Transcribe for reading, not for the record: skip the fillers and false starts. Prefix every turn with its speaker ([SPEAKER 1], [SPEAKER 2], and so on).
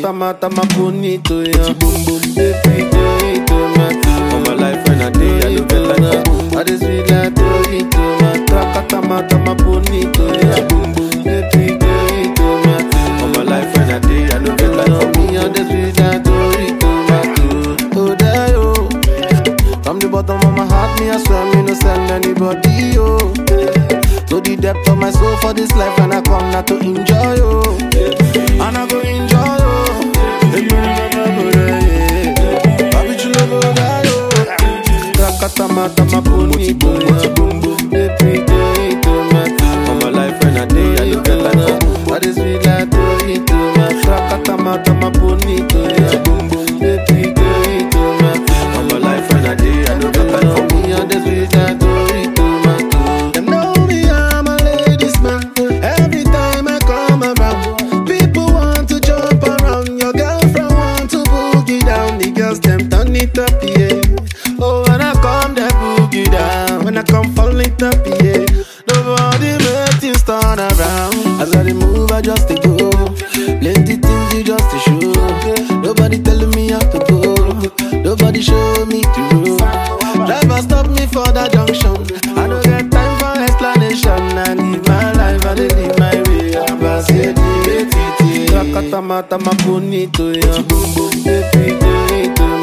[SPEAKER 1] Rakata mata ma bonito, yeah. Boom boom, baby, all my life when I day, I look like I just feel like Dorito, man. Rakata mata ma bonito, yeah. Boom boom, baby, all my life when I day, I look like me, I just feel like Dorito, man. Oh, there you. From the bottom of my heart, me I swear me no send anybody, oh. To the depth of my soul for this life, and I come not to enjoy, oh. And I go enjoy, oh. Papi chulo go die, oh. Rakata mata ma bonito, yeah. Boom boom, baby, all my life when I day, I look like I just feel like Dorito, man. Rakata mata ma bonito, yeah. Boom boom, baby, all my life when I day, I look like me, I just feel like Dorito, man. Them know me, I'm a ladies man. Every time I come around, people want to jump around. Your girlfriend want to boogie down. The girls them turn it up, yeah. Oh, when I come, they boogie down. When I come, fall it up, yeah. Nobody make things turn around. As I move, I just to go. Plenty things you just to show. Nobody telling me how to go. Nobody show me the road. Driver stop me for that junction. I don't get time for explanation. I live my life, I live my way. I'm a city. Rakata mata ma bonito, yeah. Boom boom, baby,